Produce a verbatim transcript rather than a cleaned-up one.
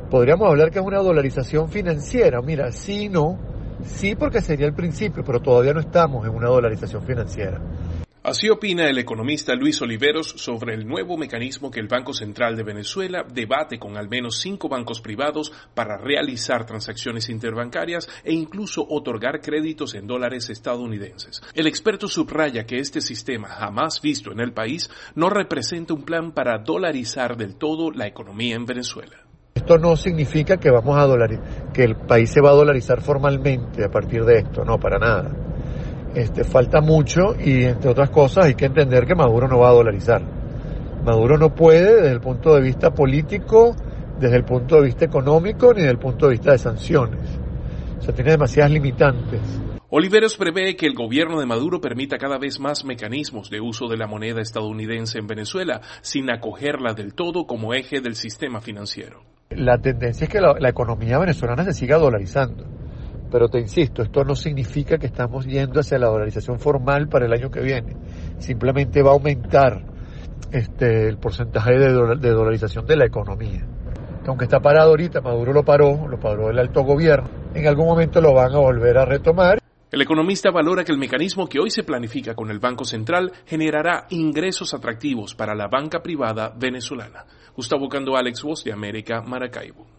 Podríamos hablar que es una dolarización financiera. Mira, sí y no. Sí, porque sería el principio, pero todavía no estamos en una dolarización financiera. Así opina el economista Luis Oliveros sobre el nuevo mecanismo que el Banco Central de Venezuela debate con al menos cinco bancos privados para realizar transacciones interbancarias e incluso otorgar créditos en dólares estadounidenses. El experto subraya que este sistema, jamás visto en el país, no representa un plan para dolarizar del todo la economía en Venezuela. Esto no significa que vamos a dolarizar, que el país se va a dolarizar formalmente a partir de esto, no, para nada. Este, falta mucho y, entre otras cosas, hay que entender que Maduro no va a dolarizar. Maduro no puede desde el punto de vista político, desde el punto de vista económico, ni desde el punto de vista de sanciones. O sea, tiene demasiadas limitantes. Oliveros prevé que el gobierno de Maduro permita cada vez más mecanismos de uso de la moneda estadounidense en Venezuela, sin acogerla del todo como eje del sistema financiero. La tendencia es que la, la economía venezolana se siga dolarizando. Pero te insisto, esto no significa que estamos yendo hacia la dolarización formal para el año que viene. Simplemente va a aumentar este, el porcentaje de, dola, de dolarización de la economía. Aunque está parado ahorita, Maduro lo paró, lo paró el alto gobierno. En algún momento lo van a volver a retomar. El economista valora que el mecanismo que hoy se planifica con el Banco Central generará ingresos atractivos para la banca privada venezolana. Gustavo Cando, Alex, Voz de América, Maracaibo.